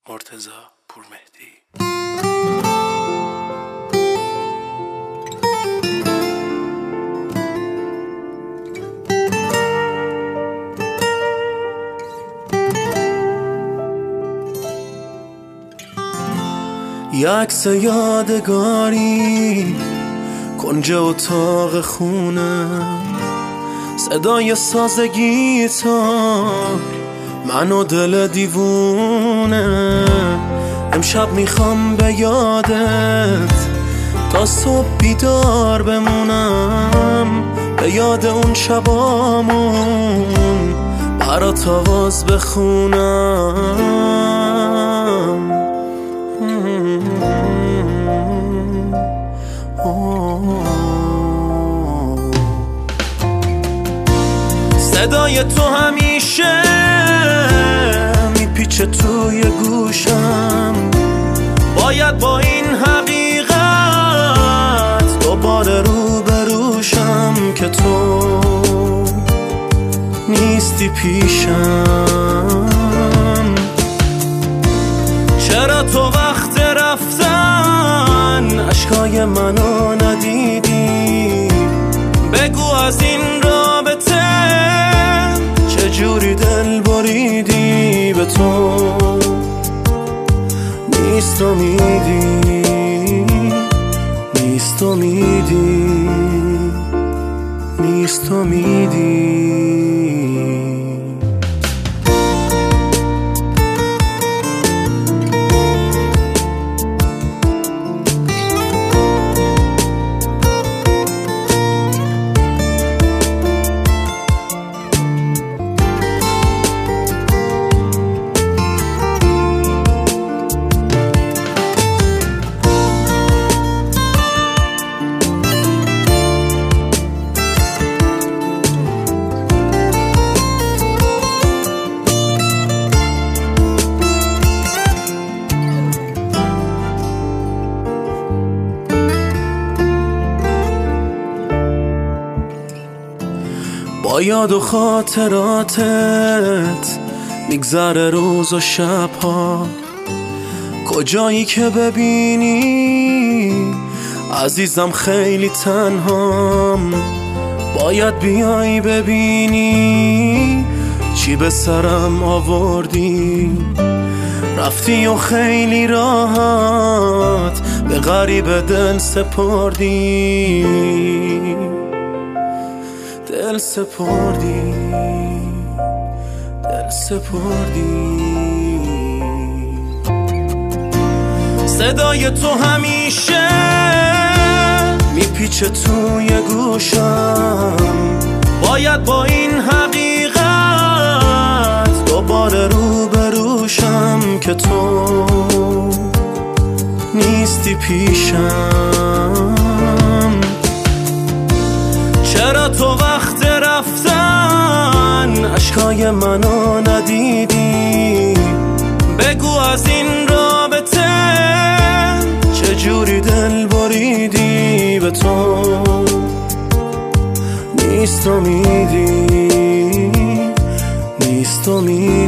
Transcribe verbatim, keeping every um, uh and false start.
مرتضی پورمهدی. یه عکس یادگاری کنج اتاق خونه، صدای ساز گیتار، من و دل دیوونه. امشب میخوام به یادت تا صبح بیدار بمونم، به یاد اون شبامون برات آواز بخونم. صدای تو همیشه میپیچه توی گوشم، باید با این حقیقت دوباره رو بروشم که تو نیستی پیشم. چرا تو وقت رفتن اشکای منو ندیدی؟ بگو از این رابطه چجوری دل بریدی؟ به تو نیست امیدی، نیست امیدی، نیست امیدی. با یاد و خاطراتت میگذره روز و شبها، کجایی که ببینی عزیزم خیلی تنهام. باید بیایی ببینی چی به سرم آوردی، رفتی و خیلی راحت به غریب دل سپردی، دل سپردی، دل سپردی. صدای تو همیشه میپیچه توی گوشم، باید با این حقیقت دوباره رو بروشم که تو نیستی پیشم. چرا تو وقت رفتن اشکای منو ندیدی؟ بگو از این رابطه چجوری دل بریدی؟ به تو نیست امیدی، نیست امیدی.